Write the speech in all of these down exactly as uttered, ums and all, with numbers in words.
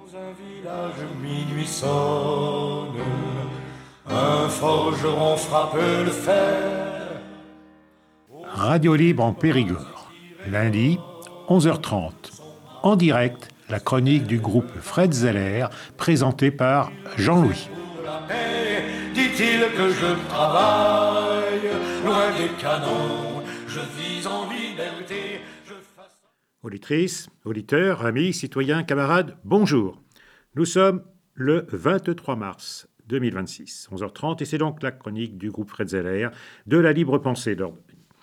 Dans un village, minuit sonne, un forgeron frappe le fer. Radio Libre en Périgord, lundi, onze heures trente. En direct, la chronique du groupe Fred Zeller, présentée par Jean-Louis. Pour la paix, dit-il que je travaille, loin des canons, je vis en liberté. Je fasse... Auditrices, auditeurs, amis, citoyens, camarades, bonjour. Nous sommes le vingt-trois mars deux mille vingt-six, onze heures trente, et c'est donc la chronique du groupe Fred Zeller de la libre pensée d'Ordre.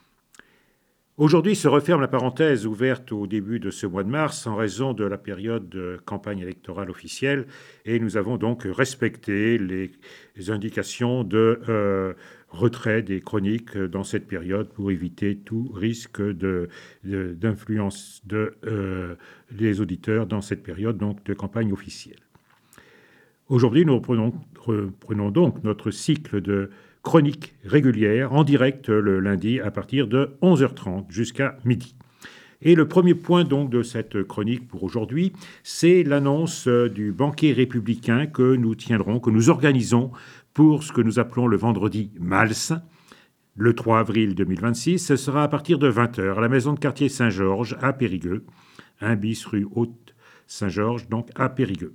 Aujourd'hui se referme la parenthèse ouverte au début de ce mois de mars en raison de la période de campagne électorale officielle, et nous avons donc respecté les indications de euh, retrait des chroniques dans cette période pour éviter tout risque de, de, d'influence de, euh, des auditeurs dans cette période donc, de campagne officielle. Aujourd'hui, nous reprenons, reprenons donc notre cycle de chronique régulière en direct le lundi à partir de onze heures trente jusqu'à midi. Et le premier point donc de cette chronique pour aujourd'hui, c'est l'annonce du banquet républicain que nous tiendrons, que nous organisons pour ce que nous appelons le vendredi Mals, le trois avril deux mille vingt-six. Ce sera à partir de vingt heures à la maison de quartier Saint-Georges à Périgueux, un bis rue Haute-Saint-Georges, donc à Périgueux.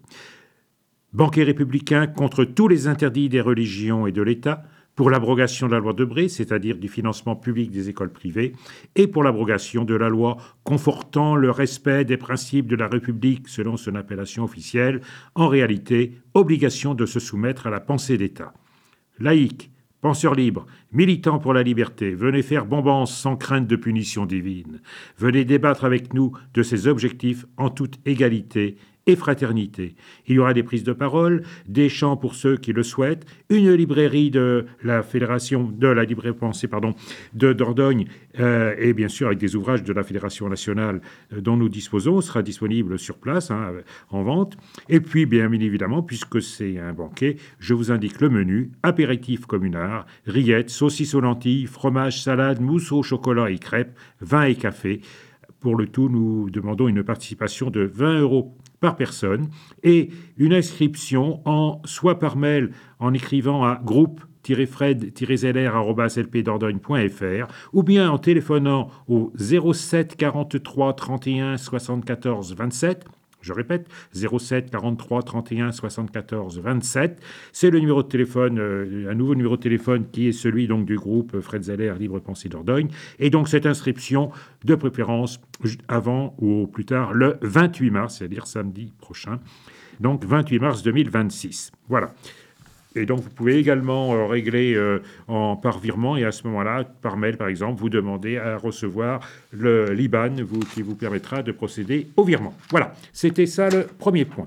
Banquet républicain contre tous les interdits des religions et de l'État, pour l'abrogation de la loi Debré, c'est-à-dire du financement public des écoles privées, et pour l'abrogation de la loi confortant le respect des principes de la République selon son appellation officielle, en réalité, obligation de se soumettre à la pensée d'État. Laïcs, penseurs libres, militants pour la liberté, venez faire bombance sans crainte de punition divine. Venez débattre avec nous de ces objectifs en toute égalité et fraternité. Il y aura des prises de parole, des chants pour ceux qui le souhaitent, une librairie de la Fédération de la libre pensée pardon, de Dordogne, euh, et bien sûr avec des ouvrages de la Fédération nationale euh, dont nous disposons, sera disponible sur place, hein, en vente. Et puis, bien évidemment, puisque c'est un banquet, je vous indique le menu: apéritif communard, rillettes, saucisses aux lentilles, fromage, salade, mousse au chocolat et crêpes, vin et café. Pour le tout, nous demandons une participation de vingt euros par personne et une inscription en, soit par mail en écrivant à groupe-fred-zeller arobase l p dordogne point f r ou bien en téléphonant au zéro sept quarante-trois trente et un soixante-quatorze vingt-sept. Je répète, zéro sept quarante-trois trente et un soixante-quatorze vingt-sept. C'est le numéro de téléphone, euh, un nouveau numéro de téléphone qui est celui donc du groupe Fred Zeller Libre Pensée Dordogne. Et donc cette inscription, de préférence avant ou plus tard le vingt-huit mars, c'est-à-dire samedi prochain. Donc vingt-huit mars deux mille vingt-six. Voilà. Et donc, vous pouvez également euh, régler euh, en, par virement et à ce moment-là, par mail, par exemple, vous demandez à recevoir le l'I B A N vous, qui vous permettra de procéder au virement. Voilà, c'était ça le premier point.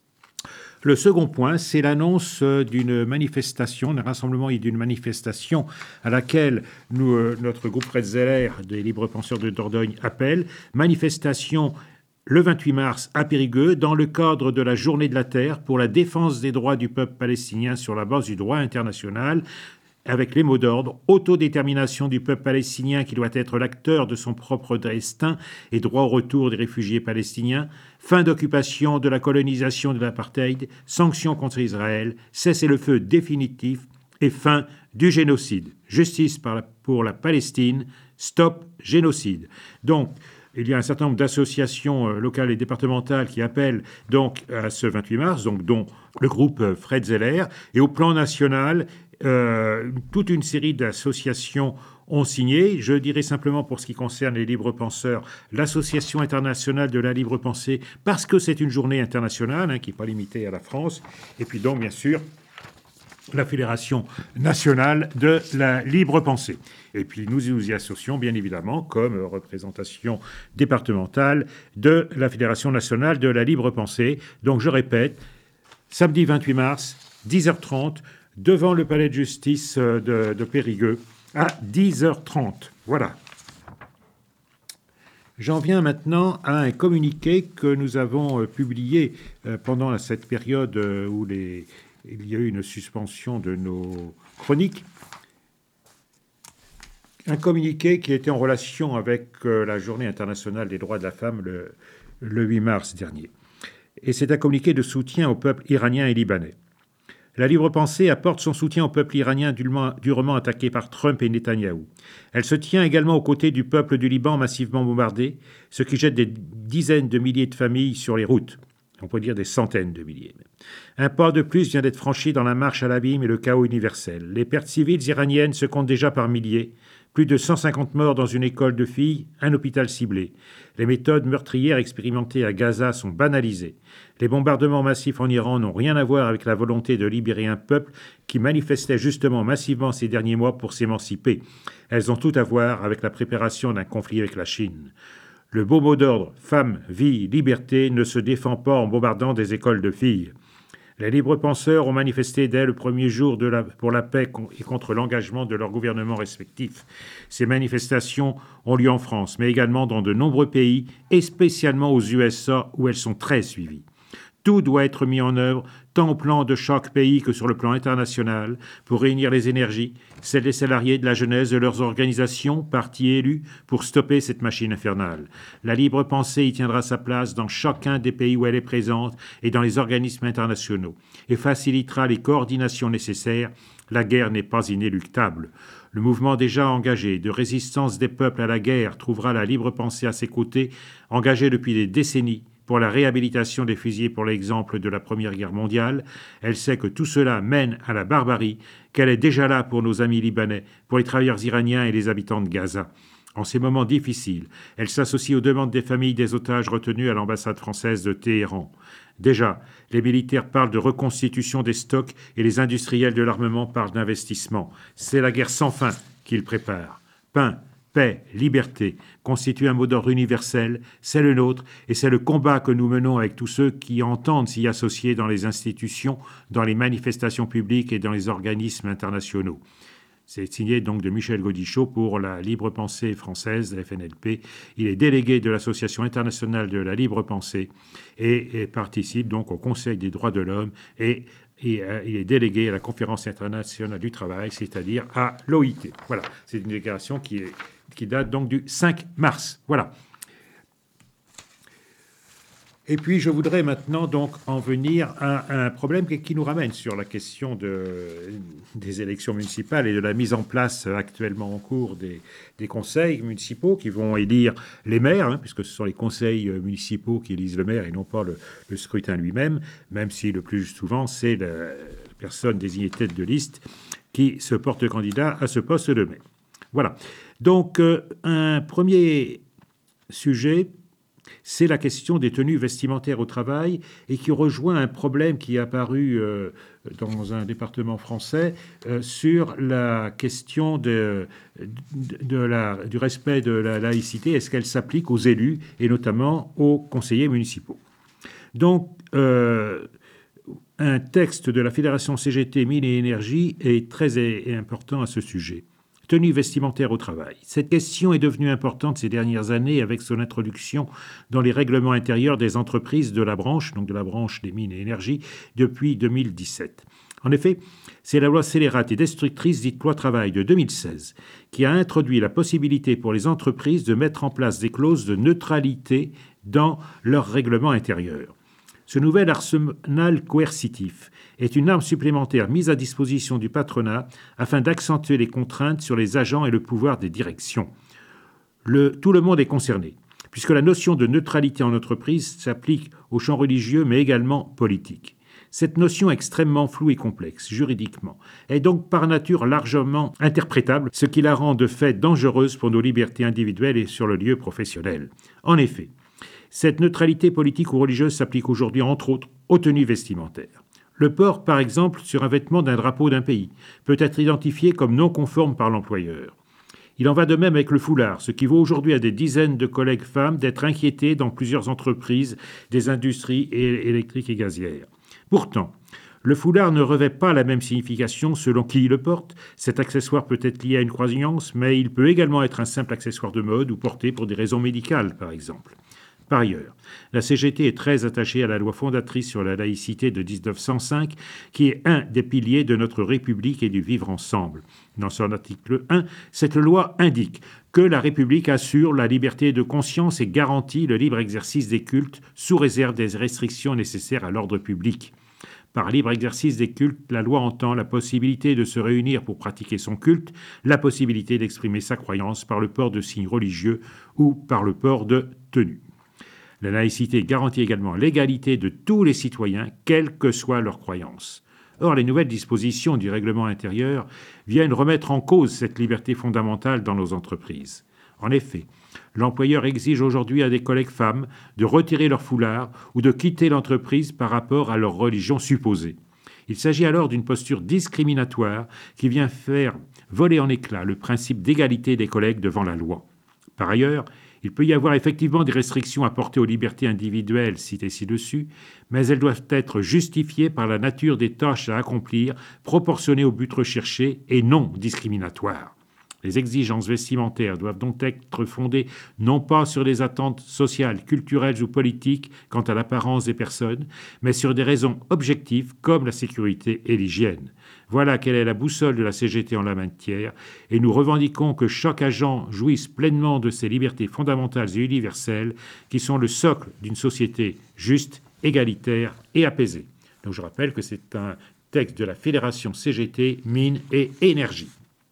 Le second point, c'est l'annonce d'une manifestation, d'un rassemblement et d'une manifestation à laquelle nous, euh, notre groupe Fred Zeller des Libres Penseurs de Dordogne appelle. Manifestation le vingt-huit mars à Périgueux, dans le cadre de la Journée de la Terre pour la défense des droits du peuple palestinien sur la base du droit international, avec les mots d'ordre: autodétermination du peuple palestinien qui doit être l'acteur de son propre destin et droit au retour des réfugiés palestiniens, fin d'occupation de la colonisation de l'apartheid, sanctions contre Israël, cessez-le-feu définitif et fin du génocide. Justice pour la Palestine, stop génocide. Donc, il y a un certain nombre d'associations locales et départementales qui appellent donc à ce vingt-huit mars, donc dont le groupe Fred Zeller. Et au plan national, euh, toute une série d'associations ont signé. Je dirais simplement pour ce qui concerne les libres penseurs, l'Association internationale de la libre pensée, parce que c'est une journée internationale hein, qui n'est pas limitée à la France. Et puis donc, bien sûr, la Fédération nationale de la libre pensée. Et puis nous nous y associons bien évidemment comme représentation départementale de la Fédération nationale de la libre pensée. Donc je répète, samedi vingt-huit mars, dix heures trente, devant le palais de justice de, de Périgueux, à dix heures trente. Voilà. J'en viens maintenant à un communiqué que nous avons publié pendant cette période où les il y a eu une suspension de nos chroniques. Un communiqué qui était en relation avec la Journée internationale des droits de la femme le, le huit mars dernier. et c'est un communiqué de soutien au peuple iranien et libanais. La Libre Pensée apporte son soutien au peuple iranien durement attaqué par Trump et Netanyahou. Elle se tient également aux côtés du peuple du Liban massivement bombardé, ce qui jette des dizaines de milliers de familles sur les routes. On peut dire des centaines de milliers. Un pas de plus vient d'être franchi dans la marche à l'abîme et le chaos universel. Les pertes civiles iraniennes se comptent déjà par milliers. Plus de cent cinquante morts dans une école de filles, un hôpital ciblé. Les méthodes meurtrières expérimentées à Gaza sont banalisées. Les bombardements massifs en Iran n'ont rien à voir avec la volonté de libérer un peuple qui manifestait justement massivement ces derniers mois pour s'émanciper. Elles ont tout à voir avec la préparation d'un conflit avec la Chine. Le beau mot d'ordre « femme, vie, liberté » ne se défend pas en bombardant des écoles de filles. Les libres penseurs ont manifesté dès le premier jour de la, pour la paix et contre l'engagement de leurs gouvernements respectifs. Ces manifestations ont lieu en France, mais également dans de nombreux pays, et spécialement aux U S A où elles sont très suivies. Tout doit être mis en œuvre, tant au plan de chaque pays que sur le plan international, pour réunir les énergies, celles des salariés, de la jeunesse, de leurs organisations, partis élus, pour stopper cette machine infernale. La libre pensée y tiendra sa place dans chacun des pays où elle est présente et dans les organismes internationaux, et facilitera les coordinations nécessaires. La guerre n'est pas inéluctable. Le mouvement déjà engagé de résistance des peuples à la guerre trouvera la libre pensée à ses côtés, engagé depuis des décennies, pour la réhabilitation des fusillés pour l'exemple de la Première Guerre mondiale. Elle sait que tout cela mène à la barbarie, qu'elle est déjà là pour nos amis libanais, pour les travailleurs iraniens et les habitants de Gaza. En ces moments difficiles, elle s'associe aux demandes des familles des otages retenus à l'ambassade française de Téhéran. Déjà, les militaires parlent de reconstitution des stocks et les industriels de l'armement parlent d'investissement. C'est la guerre sans fin qu'ils préparent. Pain, paix, liberté constitue un mot d'ordre universel, c'est le nôtre et c'est le combat que nous menons avec tous ceux qui entendent s'y associer dans les institutions, dans les manifestations publiques et dans les organismes internationaux. C'est signé donc de Michel Gaudichaud pour la Libre Pensée française, la F N L P. Il est délégué de l'Association internationale de la Libre Pensée et, et participe donc au Conseil des droits de l'homme et, et euh, il est délégué à la Conférence internationale du travail, c'est-à-dire à l'O I T. Voilà, c'est une déclaration qui, est, qui date donc du cinq mars. Voilà. Et puis, je voudrais maintenant donc en venir à un problème qui nous ramène sur la question de, des élections municipales et de la mise en place actuellement en cours des, des conseils municipaux qui vont élire les maires, hein, puisque ce sont les conseils municipaux qui élisent le maire et non pas le, le scrutin lui-même, même si le plus souvent, c'est la personne désignée tête de liste qui se porte candidat à ce poste de maire. Voilà. Donc, euh, un premier sujet, c'est la question des tenues vestimentaires au travail et qui rejoint un problème qui est apparu euh, dans un département français euh, sur la question de, de, de la, du respect de la laïcité. Est-ce qu'elle s'applique aux élus et notamment aux conseillers municipaux? Donc, euh, un texte de la Fédération C G T Mines et Énergie est très est, est important à ce sujet. Tenue vestimentaire au travail. Cette question est devenue importante ces dernières années avec son introduction dans les règlements intérieurs des entreprises de la branche, donc de la branche des mines et énergie, depuis deux mille dix-sept. En effet, c'est la loi scélérate et destructrice dite loi travail de deux mille seize qui a introduit la possibilité pour les entreprises de mettre en place des clauses de neutralité dans leurs règlements intérieurs. Ce nouvel arsenal coercitif est une arme supplémentaire mise à disposition du patronat afin d'accentuer les contraintes sur les agents et le pouvoir des directions. Le, tout le monde est concerné, puisque la notion de neutralité en entreprise s'applique au champ religieux, mais également politique. Cette notion extrêmement floue et complexe, juridiquement, est donc par nature largement interprétable, ce qui la rend de fait dangereuse pour nos libertés individuelles et sur le lieu professionnel. En effet, cette neutralité politique ou religieuse s'applique aujourd'hui, entre autres, aux tenues vestimentaires. Le port, par exemple, sur un vêtement d'un drapeau d'un pays, peut être identifié comme non conforme par l'employeur. Il en va de même avec le foulard, ce qui vaut aujourd'hui à des dizaines de collègues femmes d'être inquiétées dans plusieurs entreprises des industries électriques et gazières. Pourtant, le foulard ne revêt pas la même signification selon qui le porte. Cet accessoire peut être lié à une croyance, mais il peut également être un simple accessoire de mode ou porté pour des raisons médicales, par exemple. Par ailleurs, la C G T est très attachée à la loi fondatrice sur la laïcité de dix-neuf cent cinq, qui est un des piliers de notre République et du vivre ensemble. Dans son article un, cette loi indique que la République assure la liberté de conscience et garantit le libre exercice des cultes sous réserve des restrictions nécessaires à l'ordre public. Par libre exercice des cultes, la loi entend la possibilité de se réunir pour pratiquer son culte, la possibilité d'exprimer sa croyance par le port de signes religieux ou par le port de tenues. La laïcité garantit également l'égalité de tous les citoyens, quelle que soit leur croyance. Or, les nouvelles dispositions du règlement intérieur viennent remettre en cause cette liberté fondamentale dans nos entreprises. En effet, l'employeur exige aujourd'hui à des collègues femmes de retirer leur foulard ou de quitter l'entreprise par rapport à leur religion supposée. Il s'agit alors d'une posture discriminatoire qui vient faire voler en éclats le principe d'égalité des collègues devant la loi. Par ailleurs, il peut y avoir effectivement des restrictions apportées aux libertés individuelles citées ci-dessus, mais elles doivent être justifiées par la nature des tâches à accomplir, proportionnées au but recherché et non discriminatoires. Les exigences vestimentaires doivent donc être fondées non pas sur des attentes sociales, culturelles ou politiques quant à l'apparence des personnes, mais sur des raisons objectives comme la sécurité et l'hygiène. Voilà quelle est la boussole de la C G T en la matière, et nous revendiquons que chaque agent jouisse pleinement de ces libertés fondamentales et universelles qui sont le socle d'une société juste, égalitaire et apaisée. Donc je rappelle que c'est un texte de la Fédération C G T, Mines et Énergie.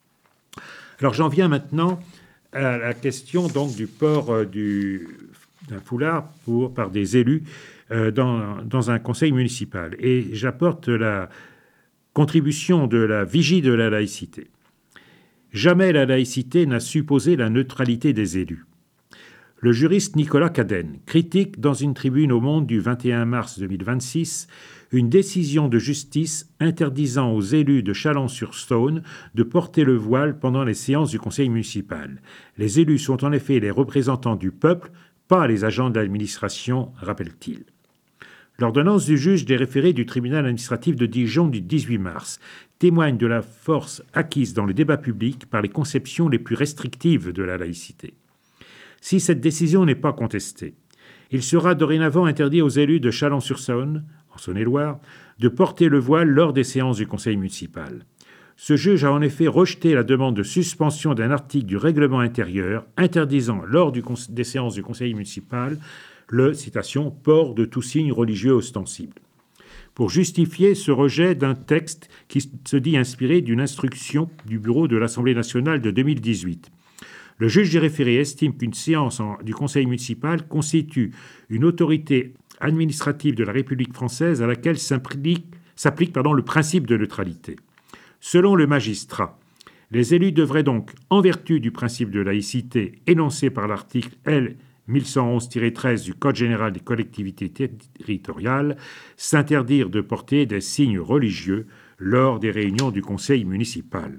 Alors j'en viens maintenant à la question donc du port euh, du, d'un foulard pour, par des élus euh, dans, dans un conseil municipal. Et j'apporte la contribution de la vigie de la laïcité. Jamais la laïcité n'a supposé la neutralité des élus. Le juriste Nicolas Cadenne critique dans une tribune au Monde du vingt et un mars deux mille vingt-six une décision de justice interdisant aux élus de Chalon-sur-Saône de porter le voile pendant les séances du conseil municipal. Les élus sont en effet les représentants du peuple, pas les agents de l'administration, rappelle-t-il. L'ordonnance du juge des référés du tribunal administratif de Dijon du dix-huit mars témoigne de la force acquise dans le débat public par les conceptions les plus restrictives de la laïcité. Si cette décision n'est pas contestée, il sera dorénavant interdit aux élus de Chalon-sur-Saône, en Saône-et-Loire, de porter le voile lors des séances du conseil municipal. Ce juge a en effet rejeté la demande de suspension d'un article du règlement intérieur interdisant, lors du con- des séances du conseil municipal, le, citation, « port de tout signe religieux ostensible », pour justifier ce rejet d'un texte qui se dit inspiré d'une instruction du bureau de l'Assemblée nationale de deux mille dix-huit. Le juge des référés estime qu'une séance en, du conseil municipal constitue une autorité administrative de la République française à laquelle s'applique, s'applique pardon, le principe de neutralité. Selon le magistrat, les élus devraient donc, en vertu du principe de laïcité énoncé par l'article L mille cent onze tiret treize du Code général des collectivités territoriales, s'interdire de porter des signes religieux lors des réunions du conseil municipal.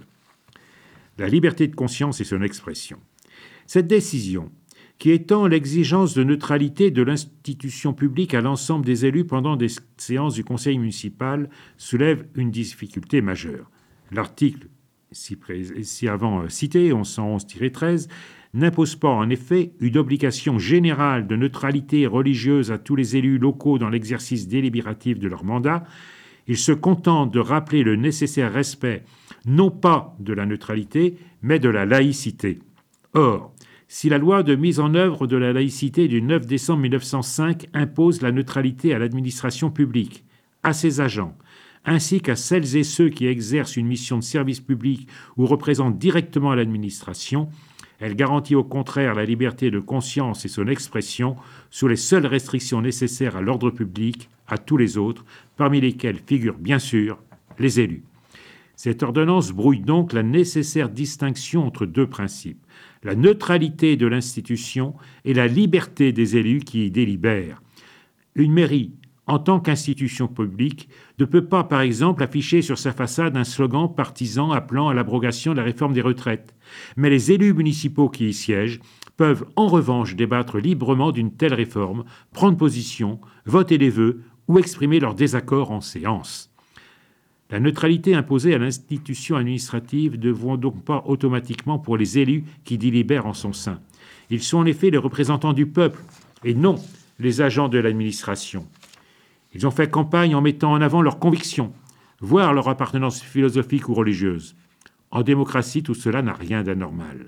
La liberté de conscience et son expression. Cette décision, qui étend l'exigence de neutralité de l'institution publique à l'ensemble des élus pendant des séances du conseil municipal, soulève une difficulté majeure. L'article si, si avant cité, onze cent onze tiret treize, n'impose pas en effet une obligation générale de neutralité religieuse à tous les élus locaux dans l'exercice délibératif de leur mandat. Il se contente de rappeler le nécessaire respect non pas de la neutralité, mais de la laïcité. Or, si la loi de mise en œuvre de la laïcité du neuf décembre mille neuf cent cinq impose la neutralité à l'administration publique, à ses agents, ainsi qu'à celles et ceux qui exercent une mission de service public ou représentent directement l'administration, elle garantit au contraire la liberté de conscience et son expression sous les seules restrictions nécessaires à l'ordre public, à tous les autres, parmi lesquels figurent bien sûr les élus. Cette ordonnance brouille donc la nécessaire distinction entre deux principes, la neutralité de l'institution et la liberté des élus qui y délibèrent. Une mairie, en tant qu'institution publique, ne peut pas, par exemple, afficher sur sa façade un slogan partisan appelant à l'abrogation de la réforme des retraites. Mais les élus municipaux qui y siègent peuvent en revanche débattre librement d'une telle réforme, prendre position, voter des vœux ou exprimer leur désaccord en séance. La neutralité imposée à l'institution administrative ne vaut donc pas automatiquement pour les élus qui délibèrent en son sein. Ils sont en effet les représentants du peuple et non les agents de l'administration. Ils ont fait campagne en mettant en avant leurs convictions, voire leur appartenance philosophique ou religieuse. En démocratie, tout cela n'a rien d'anormal.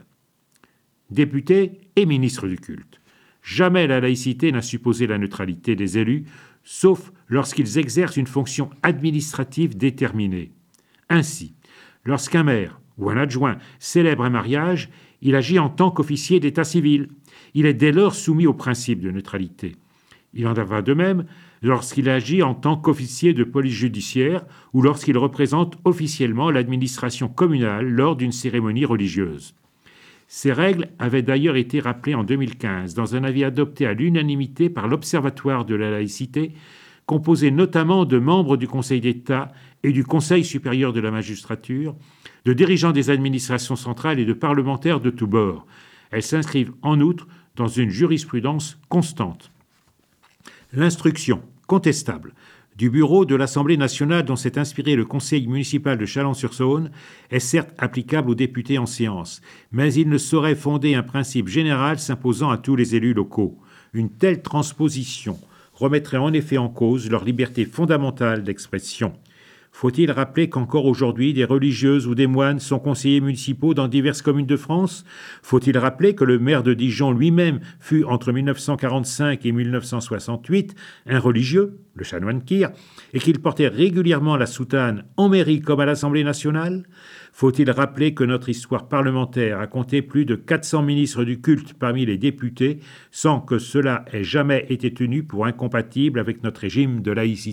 Députés et ministres du culte. Jamais la laïcité n'a supposé la neutralité des élus, sauf lorsqu'ils exercent une fonction administrative déterminée. Ainsi, lorsqu'un maire ou un adjoint célèbre un mariage, il agit en tant qu'officier d'état civil. Il est dès lors soumis au principe de neutralité. Il en va de même lorsqu'il agit en tant qu'officier de police judiciaire ou lorsqu'il représente officiellement l'administration communale lors d'une cérémonie religieuse. Ces règles avaient d'ailleurs été rappelées en deux mille quinze dans un avis adopté à l'unanimité par l'Observatoire de la laïcité, composé notamment de membres du Conseil d'État et du Conseil supérieur de la magistrature, de dirigeants des administrations centrales et de parlementaires de tous bords. Elles s'inscrivent en outre dans une jurisprudence constante. L'instruction contestable du bureau de l'Assemblée nationale dont s'est inspiré le conseil municipal de Chalon-sur-Saône est certes applicable aux députés en séance, mais il ne saurait fonder un principe général s'imposant à tous les élus locaux. Une telle transposition remettrait en effet en cause leur liberté fondamentale d'expression. Faut-il rappeler qu'encore aujourd'hui, des religieuses ou des moines sont conseillers municipaux dans diverses communes de France ? Faut-il rappeler que le maire de Dijon lui-même fut, entre mille neuf cent quarante-cinq et mille neuf cent soixante-huit, un religieux, le chanoine Kir, et qu'il portait régulièrement la soutane en mairie comme à l'Assemblée nationale ? Faut-il rappeler que notre histoire parlementaire a compté plus de quatre cents ministres du culte parmi les députés, sans que cela ait jamais été tenu pour incompatible avec notre régime de laïcité ?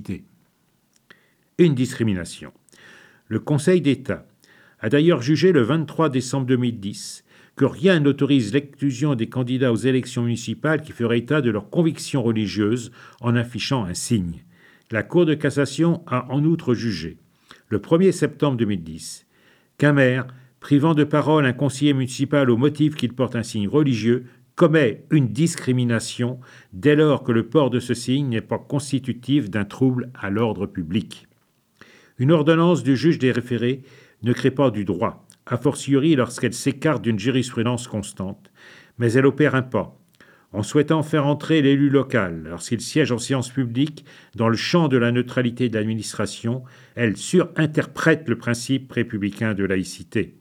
Une discrimination. Le Conseil d'État a d'ailleurs jugé le vingt-trois décembre deux mille dix que rien n'autorise l'exclusion des candidats aux élections municipales qui feraient état de leurs convictions religieuses en affichant un signe. La Cour de cassation a en outre jugé, le premier septembre deux mille dix, qu'un maire, privant de parole un conseiller municipal au motif qu'il porte un signe religieux, commet une discrimination dès lors que le port de ce signe n'est pas constitutif d'un trouble à l'ordre public. Une ordonnance du juge des référés ne crée pas du droit, a fortiori lorsqu'elle s'écarte d'une jurisprudence constante, mais elle opère un pas, en souhaitant faire entrer l'élu local lorsqu'il siège en séance publique dans le champ de la neutralité de l'administration, elle surinterprète le principe républicain de laïcité.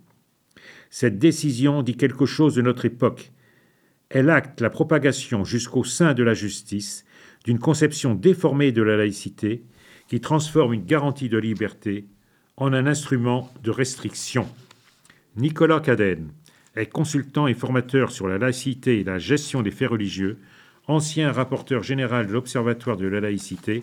Cette décision dit quelque chose de notre époque. Elle acte la propagation jusqu'au sein de la justice d'une conception déformée de la laïcité qui transforme une garantie de liberté en un instrument de restriction. Nicolas Cadenne est consultant et formateur sur la laïcité et la gestion des faits religieux, ancien rapporteur général de l'Observatoire de la laïcité,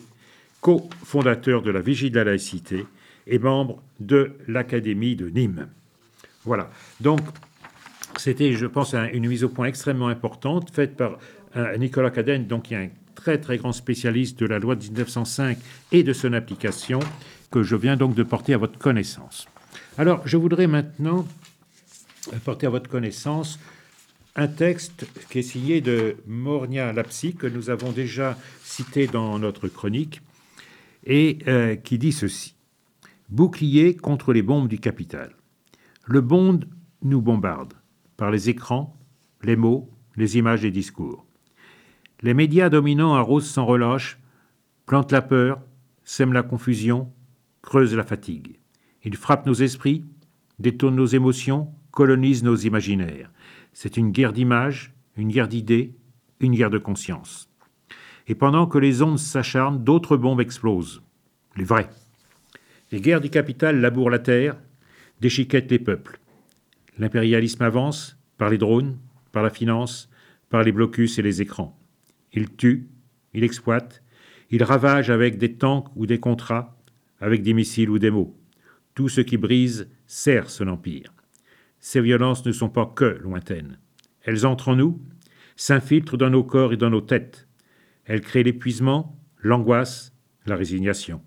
cofondateur de la Vigie de la laïcité et membre de l'Académie de Nîmes. Voilà, donc c'était, je pense, une mise au point extrêmement importante faite par Nicolas Cadenne, donc qui est un très très grand spécialiste de la loi de dix-neuf cent cinq et de son application, que je viens donc de porter à votre connaissance. Alors, je voudrais maintenant porter à votre connaissance un texte qui est signé de Mornia Lapsi, que nous avons déjà cité dans notre chronique, et euh, qui dit ceci. Bouclier contre les bombes du capital. Le monde nous bombarde par les écrans, les mots, les images et discours. Les médias dominants arrosent sans relâche, plantent la peur, sèment la confusion, creusent la fatigue. Ils frappent nos esprits, détournent nos émotions, colonisent nos imaginaires. C'est une guerre d'images, une guerre d'idées, une guerre de conscience. Et pendant que les ondes s'acharnent, d'autres bombes explosent. Les vraies. Les guerres du capital labourent la terre, déchiquettent les peuples. L'impérialisme avance par les drones, par la finance, par les blocus et les écrans. Il tue, il exploite, il ravage avec des tanks ou des contrats, avec des missiles ou des mots. Tout ce qui brise sert son empire. Ces violences ne sont pas que lointaines. Elles entrent en nous, s'infiltrent dans nos corps et dans nos têtes. Elles créent l'épuisement, l'angoisse, la résignation.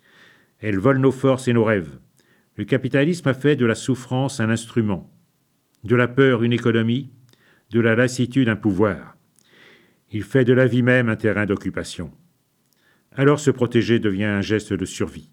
Elles volent nos forces et nos rêves. Le capitalisme a fait de la souffrance un instrument, de la peur une économie, de la lassitude un pouvoir. Il fait de la vie même un terrain d'occupation. Alors se protéger devient un geste de survie.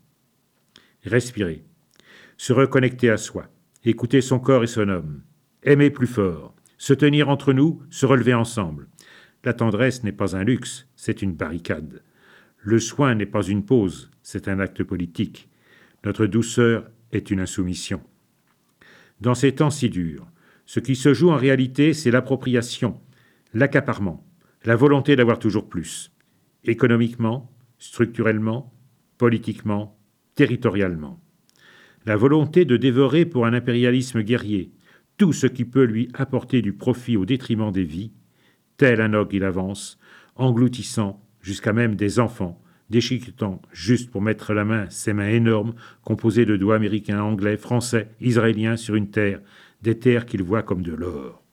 Respirer, se reconnecter à soi, écouter son corps et son homme, aimer plus fort, se tenir entre nous, se relever ensemble. La tendresse n'est pas un luxe, c'est une barricade. Le soin n'est pas une pause, c'est un acte politique. Notre douceur est une insoumission. Dans ces temps si durs, ce qui se joue en réalité, c'est l'appropriation, l'accaparement, la volonté d'avoir toujours plus, économiquement, structurellement, politiquement, territorialement. La volonté de dévorer pour un impérialisme guerrier tout ce qui peut lui apporter du profit au détriment des vies, tel un ogre il avance, engloutissant jusqu'à même des enfants, déchiquetant juste pour mettre la main, ses mains énormes, composées de doigts américains, anglais, français, israéliens sur une terre, des terres qu'il voit comme de l'or.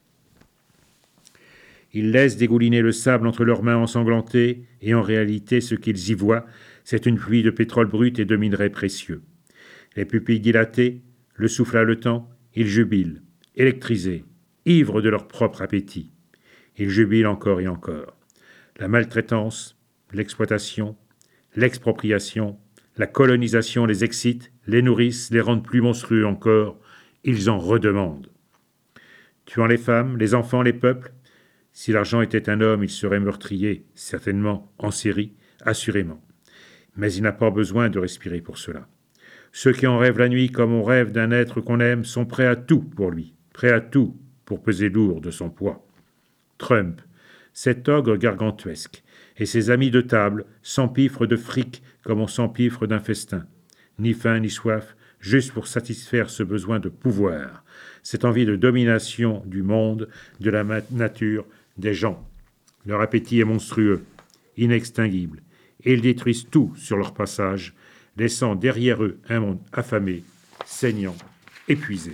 Ils laissent dégouliner le sable entre leurs mains ensanglantées, et en réalité, ce qu'ils y voient, c'est une pluie de pétrole brut et de minerais précieux. Les pupilles dilatées, le souffle haletant, ils jubilent, électrisés, ivres de leur propre appétit. Ils jubilent encore et encore. La maltraitance, l'exploitation, l'expropriation, la colonisation les excitent, les nourrissent, les rendent plus monstrueux encore. Ils en redemandent. Tuant les femmes, les enfants, les peuples, si l'argent était un homme, il serait meurtrier, certainement, en série, assurément. Mais il n'a pas besoin de respirer pour cela. Ceux qui en rêvent la nuit comme on rêve d'un être qu'on aime sont prêts à tout pour lui, prêts à tout pour peser lourd de son poids. Trump, cet ogre gargantuesque, et ses amis de table s'empiffrent de fric comme on s'empiffre d'un festin. Ni faim ni soif, juste pour satisfaire ce besoin de pouvoir, cette envie de domination du monde, de la nature, des gens. Leur appétit est monstrueux, inextinguible, et ils détruisent tout sur leur passage, laissant derrière eux un monde affamé, saignant, épuisé.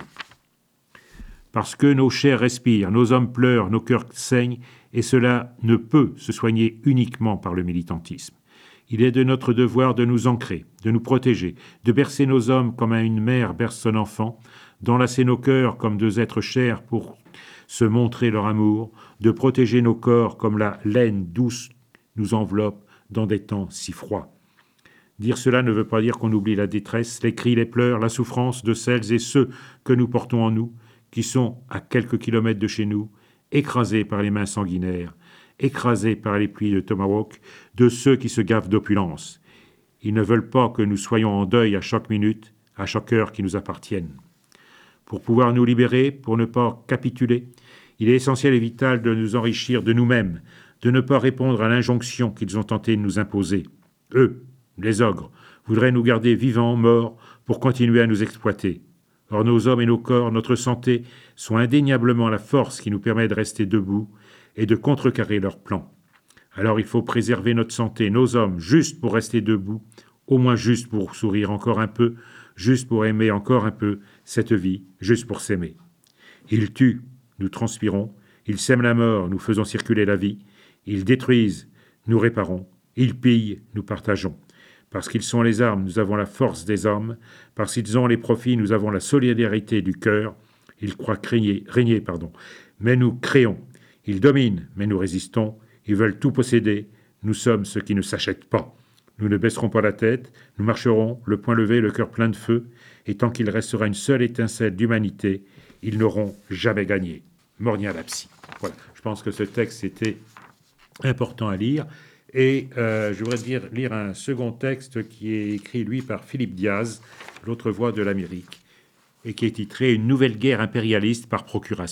Parce que nos chairs respirent, nos hommes pleurent, nos cœurs saignent, et cela ne peut se soigner uniquement par le militantisme. Il est de notre devoir de nous ancrer, de nous protéger, de bercer nos hommes comme une mère berce son enfant, d'enlacer nos cœurs comme deux êtres chers pour se montrer leur amour, de protéger nos corps comme la laine douce nous enveloppe dans des temps si froids. Dire cela ne veut pas dire qu'on oublie la détresse, les cris, les pleurs, la souffrance de celles et ceux que nous portons en nous, qui sont à quelques kilomètres de chez nous, écrasés par les mains sanguinaires, écrasés par les pluies de Tomahawk, de ceux qui se gavent d'opulence. Ils ne veulent pas que nous soyons en deuil à chaque minute, à chaque heure qui nous appartiennent. Pour pouvoir nous libérer, pour ne pas capituler, il est essentiel et vital de nous enrichir de nous-mêmes, de ne pas répondre à l'injonction qu'ils ont tenté de nous imposer. Eux, les ogres, voudraient nous garder vivants, morts, pour continuer à nous exploiter. Or nos hommes et nos corps, notre santé, sont indéniablement la force qui nous permet de rester debout et de contrecarrer leurs plans. Alors il faut préserver notre santé, nos hommes, juste pour rester debout, au moins juste pour sourire encore un peu, juste pour aimer encore un peu cette vie, juste pour s'aimer. Ils tuent, nous transpirons, ils sèment la mort, nous faisons circuler la vie, ils détruisent, nous réparons, ils pillent, nous partageons. Parce qu'ils sont les armes, nous avons la force des hommes. Parce qu'ils ont les profits, nous avons la solidarité du cœur. Ils croient régner, régner, pardon. Mais nous créons. Ils dominent, mais nous résistons. Ils veulent tout posséder. Nous sommes ceux qui ne s'achètent pas. Nous ne baisserons pas la tête. Nous marcherons, le poing levé, le cœur plein de feu. Et tant qu'il restera une seule étincelle d'humanité, ils n'auront jamais gagné. Mornia Lapsi. Voilà. Je pense que ce texte était important à lire. Et euh, je voudrais dire, lire un second texte qui est écrit, lui, par Philippe Diaz, l'autre voix de l'Amérique, et qui est titré « Une nouvelle guerre impérialiste par procuration ».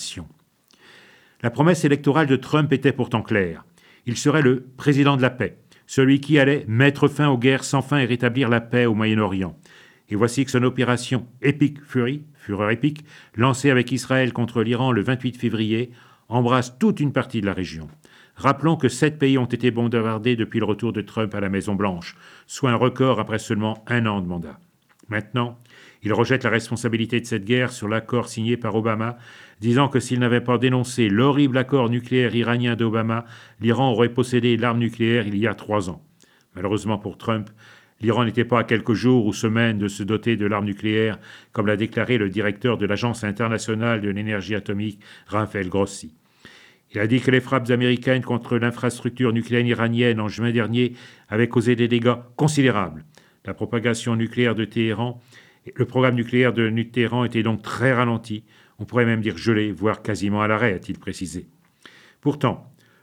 La promesse électorale de Trump était pourtant claire. Il serait le président de la paix, celui qui allait mettre fin aux guerres sans fin et rétablir la paix au Moyen-Orient. Et voici que son opération Epic Fury, fureur épique, lancée avec Israël contre l'Iran le vingt-huit février, embrasse toute une partie de la région. Rappelons que sept pays ont été bombardés depuis le retour de Trump à la Maison-Blanche, soit un record après seulement un an de mandat. Maintenant, il rejette la responsabilité de cette guerre sur l'accord signé par Obama, disant que s'il n'avait pas dénoncé l'horrible accord nucléaire iranien d'Obama, l'Iran aurait possédé l'arme nucléaire il y a trois ans. Malheureusement pour Trump, l'Iran n'était pas à quelques jours ou semaines de se doter de l'arme nucléaire, comme l'a déclaré le directeur de l'Agence internationale de l'énergie atomique, Rafael Grossi. Il a dit que les frappes américaines contre l'infrastructure nucléaire iranienne en juin dernier avaient causé des dégâts considérables. La propagation nucléaire de Téhéran, le programme nucléaire de Téhéran était donc très ralenti, on pourrait même dire gelé, voire quasiment à l'arrêt, a-t-il précisé. Pourtant,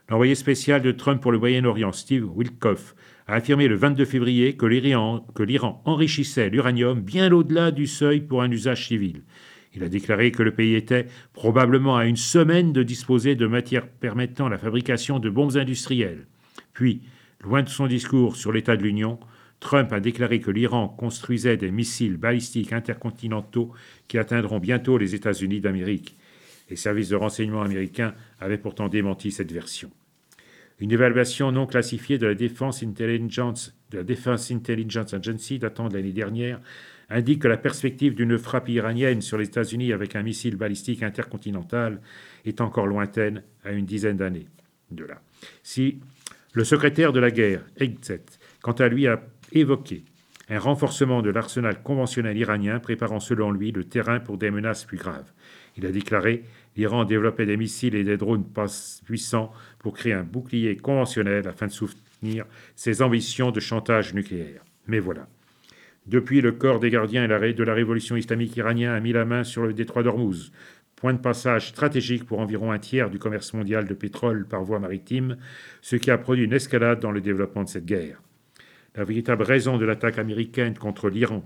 L'envoyé spécial de Trump pour le Moyen-Orient, Steve Witkoff, a affirmé le vingt-deux février que l'Iran, que l'Iran enrichissait l'uranium bien au-delà du seuil pour un usage civil. Il a déclaré que le pays était probablement à une semaine de disposer de matières permettant la fabrication de bombes industrielles. Puis, loin de son discours sur l'état de l'Union, Trump a déclaré que l'Iran construisait des missiles balistiques intercontinentaux qui atteindront bientôt les États-Unis d'Amérique. Les services de renseignement américains avaient pourtant démenti cette version. Une évaluation non classifiée de la Defense Intelligence, de la Defense Intelligence Agency datant de l'année dernière indique que la perspective d'une frappe iranienne sur les États-Unis avec un missile balistique intercontinental est encore lointaine à une dizaine d'années de là. Si le secrétaire de la guerre, Hegseth, quant à lui, a évoqué un renforcement de l'arsenal conventionnel iranien préparant selon lui le terrain pour des menaces plus graves. Il a déclaré « L'Iran développait des missiles et des drones puissants pour créer un bouclier conventionnel afin de soutenir ses ambitions de chantage nucléaire. » Mais voilà. Depuis, le corps des gardiens de la révolution islamique iranienne a mis la main sur le détroit d'Ormuz, point de passage stratégique pour environ un tiers du commerce mondial de pétrole par voie maritime, ce qui a produit une escalade dans le développement de cette guerre. La véritable raison de l'attaque américaine contre l'Iran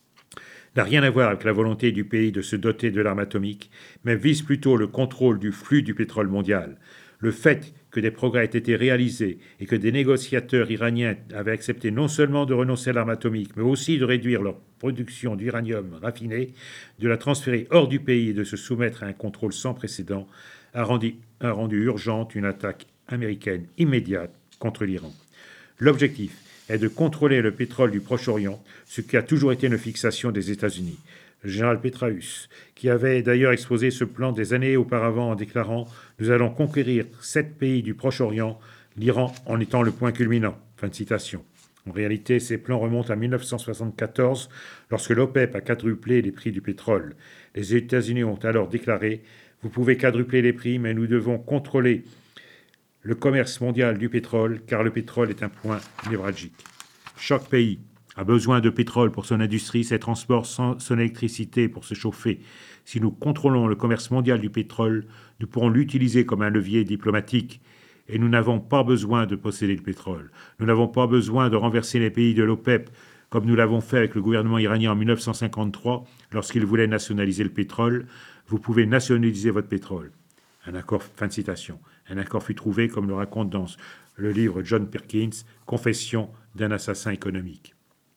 n'a rien à voir avec la volonté du pays de se doter de l'arme atomique, mais vise plutôt le contrôle du flux du pétrole mondial. Le fait que des progrès aient été réalisés et que des négociateurs iraniens avaient accepté non seulement de renoncer à l'arme atomique, mais aussi de réduire leur production d'uranium raffiné, de la transférer hors du pays et de se soumettre à un contrôle sans précédent, a rendu, a rendu urgente une attaque américaine immédiate contre l'Iran. L'objectif est de contrôler le pétrole du Proche-Orient, ce qui a toujours été une fixation des États-Unis. Le général Petraeus, qui avait d'ailleurs exposé ce plan des années auparavant en déclarant « Nous allons conquérir sept pays du Proche-Orient, l'Iran en étant le point culminant ». Fin de citation. En réalité, ces plans remontent à mille neuf cent soixante-quatorze, lorsque l'OPEP a quadruplé les prix du pétrole. Les États-Unis ont alors déclaré « Vous pouvez quadrupler les prix, mais nous devons contrôler le commerce mondial du pétrole, car le pétrole est un point névralgique. » Chaque pays a besoin de pétrole pour son industrie, ses transports, son électricité pour se chauffer. Si nous contrôlons le commerce mondial du pétrole, nous pourrons l'utiliser comme un levier diplomatique. Et nous n'avons pas besoin de posséder le pétrole. Nous n'avons pas besoin de renverser les pays de l'OPEP, comme nous l'avons fait avec le gouvernement iranien en mille neuf cent cinquante-trois, lorsqu'il voulait nationaliser le pétrole. Vous pouvez nationaliser votre pétrole. Un accord, fin de citation. Un accord fut trouvé, comme le raconte dans le livre John Perkins, Confession d'un assassin économique.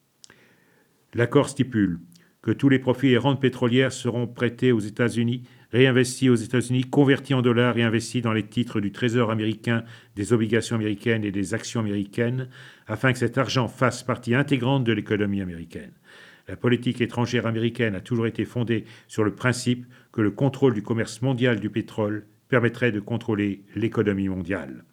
L'accord stipule que tous les profits et rentes pétrolières seront prêtés aux États-Unis, réinvestis aux États-Unis, convertis en dollars et investis dans les titres du Trésor américain, des obligations américaines et des actions américaines, afin que cet argent fasse partie intégrante de l'économie américaine. La politique étrangère américaine a toujours été fondée sur le principe que le contrôle du commerce mondial du pétrole permettrait de contrôler l'économie mondiale.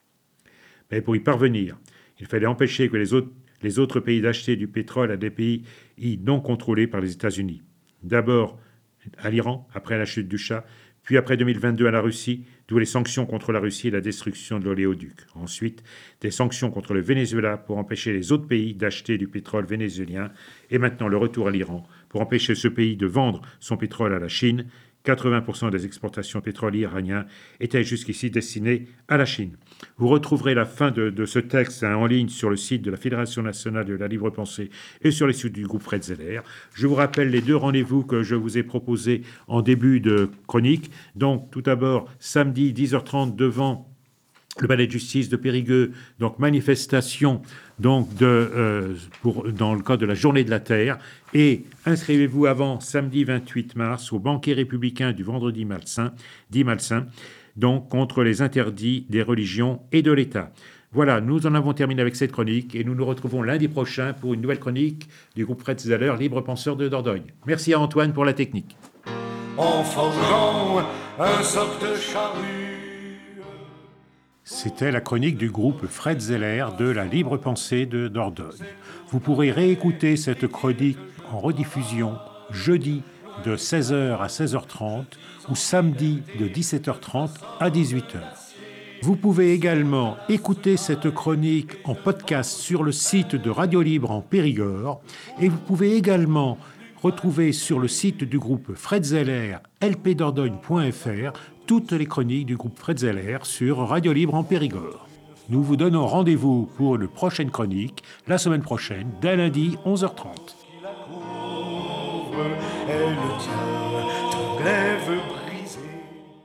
Mais pour y parvenir, il fallait empêcher que les autres, les autres pays d'acheter du pétrole à des pays non contrôlés par les États-Unis. D'abord à l'Iran, après la chute du Shah, puis après deux mille vingt-deux à la Russie, d'où les sanctions contre la Russie et la destruction de l'oléoduc. Ensuite, des sanctions contre le Venezuela pour empêcher les autres pays d'acheter du pétrole vénézuélien, et maintenant le retour à l'Iran pour empêcher ce pays de vendre son pétrole à la Chine. quatre-vingts pour cent des exportations pétrolières iraniennes étaient jusqu'ici destinées à la Chine. Vous retrouverez la fin de, de ce texte hein, en ligne sur le site de la Fédération nationale de la libre pensée et sur les sites du groupe Fred Zeller. Je vous rappelle les deux rendez-vous que je vous ai proposés en début de chronique. Donc, tout d'abord, samedi dix heures trente devant le palais de justice de Périgueux, donc manifestation donc de, euh, pour, dans le cadre de la Journée de la Terre. Et inscrivez-vous avant samedi vingt-huit mars au banquet républicain du vendredi malsain, dit malsain, donc contre les interdits des religions et de l'État. Voilà, nous en avons terminé avec cette chronique et nous nous retrouvons lundi prochain pour une nouvelle chronique du groupe Fred Zeller, libre penseur de Dordogne. Merci à Antoine pour la technique. En forgeant un soc de charrue. C'était la chronique du groupe Fred Zeller de la libre pensée de Dordogne. Vous pourrez réécouter cette chronique en rediffusion jeudi de seize heures à seize heures trente ou samedi de dix-sept heures trente à dix-huit heures. Vous pouvez également écouter cette chronique en podcast sur le site de Radio Libre en Périgord et vous pouvez également retrouver sur le site du groupe Fred Zeller, l p dordogne point f r, toutes les chroniques du groupe Fred Zeller sur Radio Libre en Périgord. Nous vous donnons rendez-vous pour une prochaine chronique, la semaine prochaine, dès lundi, onze heures trente. Elle tient ton glaive